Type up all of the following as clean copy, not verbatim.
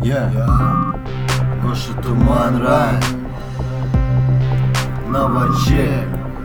Гоша Туман Рай, Новачек.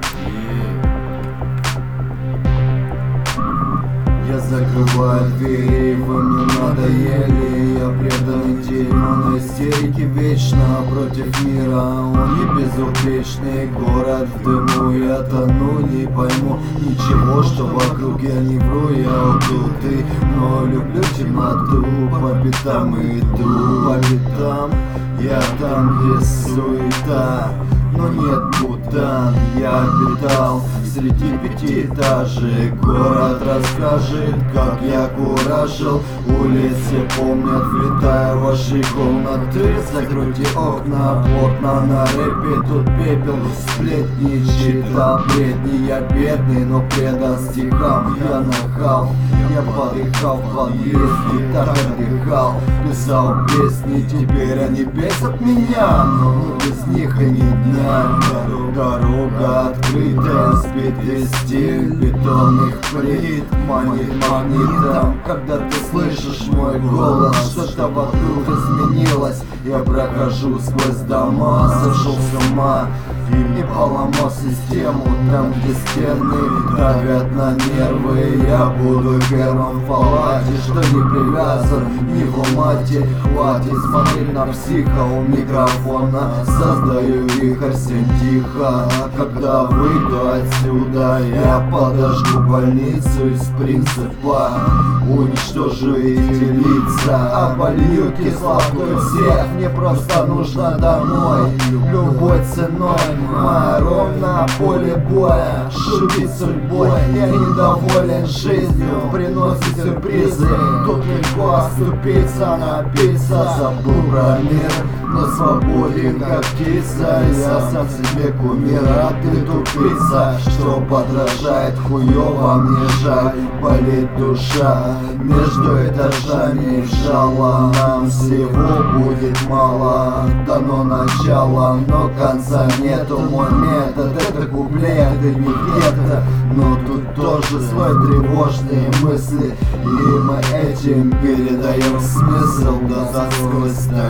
Я закрываю двери, вы мне надоели. Я предан идее, но на истерике вечно против мира. Он не безупречный, город в дыму. Я тону, не пойму ничего, что вокруг. Я не вру, я тут, но люблю темноту. По пятам иду, по пятам. Я там, где суета, но нет Бутан. Я обитал среди пятиэтажек. Город расскажет, как я куражил. Улицы помнят, влетая в ваши комнаты. Закройте окна, плотно на рэпе. Тут пепел, сплетни, читал бредни. Я бедный, но предан стихам. Я нахал, я подыхал в подъезде, так отдыхал. Писал песни, теперь они бесят меня, но без них и ни дня. Дорога открытая, сбитый стиль бетонных плит манит магнитом. Когда ты слышишь мой голос, что-то вокруг изменилось. Я прохожу сквозь дома, сошел с ума и поломал систему. Там, где стены давят на нервы, я буду первым в палате, что не привязан ни в ломате. Хватит смотреть на психа у микрофона. Создаю вихрь, всем тихо. Когда выйду отсюда, я подожгу больницу из принципа. Уничтожу эти лица, оболью кислотой всех. Мне просто нужно домой, любой ценой. Моя роль на поле боя, шутить судьбой. Я недоволен жизнью, приносит сюрпризы. Тут легко оступиться, напиться. Забыл про мир, но свободен как птица. Я сам себе кумир, а ты тупица, что подражает хуёво. Мне жаль, болит душа между этажами. Жало нам всего будет мало. Дано начало, но конца нету. Мой метод — это куплеты, не где-то. Но тут тоже слой тревожные мысли, и мы этим передаем смысл до сквозь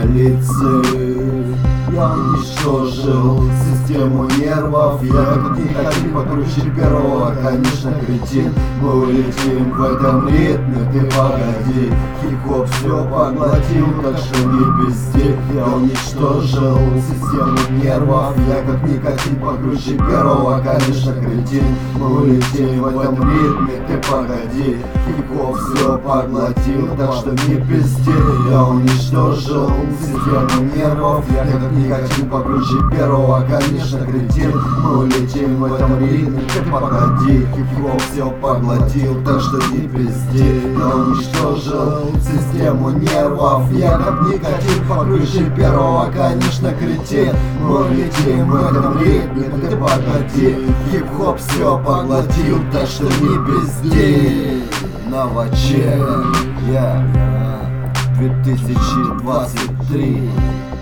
столицы. Я уничтожил систему нервов. Я как никаким покруче первого, конечно, кретин. Мы улетим в этом ритме, ты погоди. Хип-хоп все поглотил, так что не пизди. Я уничтожил систему нервов. Я как никаким покруче первого, конечно, кретин. Мы улетим в этом ритме, ты погоди. Хип-хоп все поглотил, так что не пизди. Я уничтожил систему нервов. Я как никаким покруче первого, конечно, кретин. Мы улетим в этом ритме, ты погоди. Хип-хоп все поглотил, так что не пизди. Я уничтожил систему нервов. Я как никаким покруче первого, конечно, кретин. Мы улетим в этом ритме, ты погоди. Хип-хоп все поглотил, так что не пизди. Новачек, 2023.